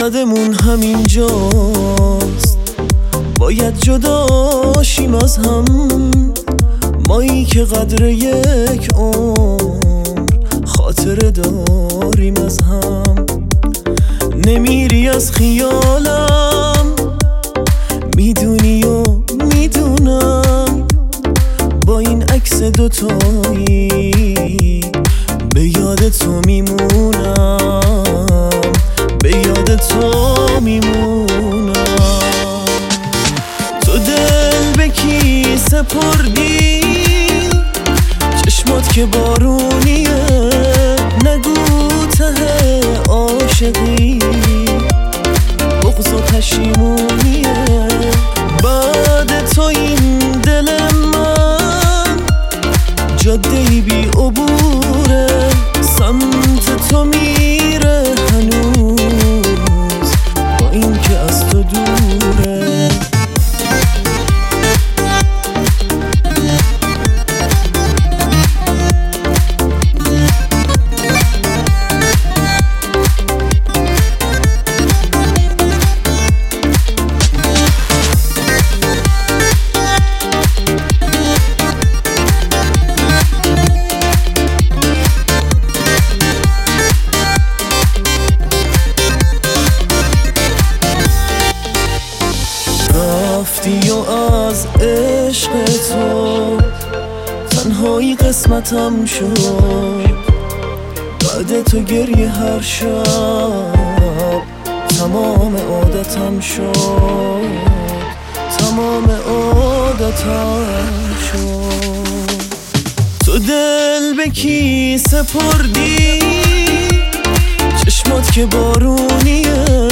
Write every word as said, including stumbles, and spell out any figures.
یادمون همینجاست، باید جداشیم از هم، مایی که قدر یک عمر خاطره داریم از هم. نمیری از خیالم، میدونی و میدونم، با این عکس دوتایی به یاد تو میمونم، به یاد تو میمونم. تو دل به کی سپردی؟ چشمات که بارونیه، نگو ته عاشقی، بغض و پشیمونیه. بعد تو این دل من جاده‌ای بی عبوره، سمت تو میره هنوز، با این که از تو دوره. رفتی و از عشق تو تنهایی قسمتم شد، بعد تو گریه هر شب تمام عادتم شد، تمام عادتم شد. تو دل به کی سپردی؟ چشمات که بارونیه،